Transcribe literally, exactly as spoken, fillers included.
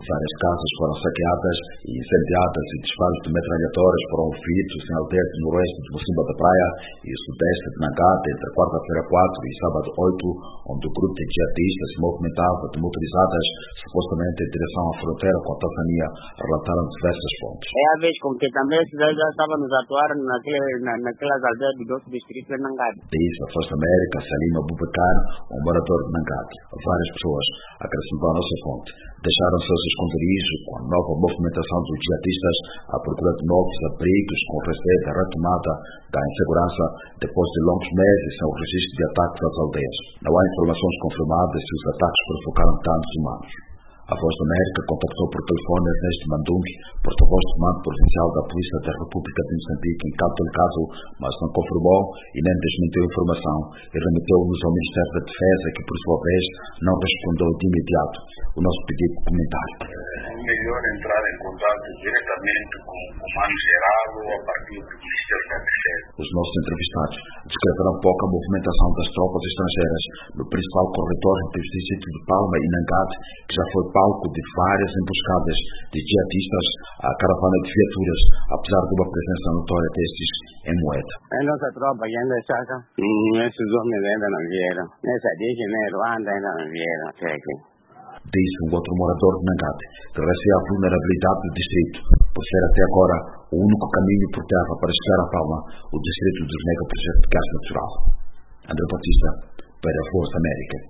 Várias casas foram saqueadas e incendiadas e disparos de metralhadoras foram feitos em aldeias do noroeste de Mocimboa da Praia e sudeste de Nangate entre quarta-feira quatro e sábado oito, onde o grupo de jihadistas se movimentava de motorizadas supostamente em direção à fronteira com a Tanzânia, relataram diversas fontes. É a vez com que também já estávamos a atuar naquele, na, naquelas aldeias do nosso distrito de Nangate. Diz a Força América, Salim Abubakar, um morador de Nangate. Várias pessoas, acrescentou a nossa fonte, deixaram seus esconderijos com a nova movimentação dos jihadistas à procura de novos abrigos com receio da retomada da insegurança depois de longos meses sem o registro de ataques às aldeias. Não há informações confirmadas se os ataques provocaram danos humanos. A Voz da América contactou por telefone Ernesto Mandung, porta-voz do Comando Provincial da Polícia da República de Moçambique, em Cabo Delgado, mas não confirmou e nem desmentiu a informação e remeteu-nos ao Ministério da Defesa, que por sua vez não respondeu de imediato o nosso pedido de comentário. É melhor entrar em contato diretamente com o Comando Geral ou a partir do Ministério da Defesa. Os nossos entrevistados descreveram pouco a movimentação das tropas estrangeiras no principal corredor entre os distritos de Palma e Nangate, que já foi palco de várias emboscadas de jihadistas à caravana de viaturas, apesar de uma presença notória destes em Moeda. A nossa tropa ainda está cá. Esses homens ainda não vieram. Nessa diz em Ruanda ainda não vieram até aqui. Disse um outro morador de Nangate, que receia a vulnerabilidade do distrito, por ser até agora o único caminho por terra para chegar a Palma, o distrito dos megaprojetos de gás natural. André Batista, para a Voz da América.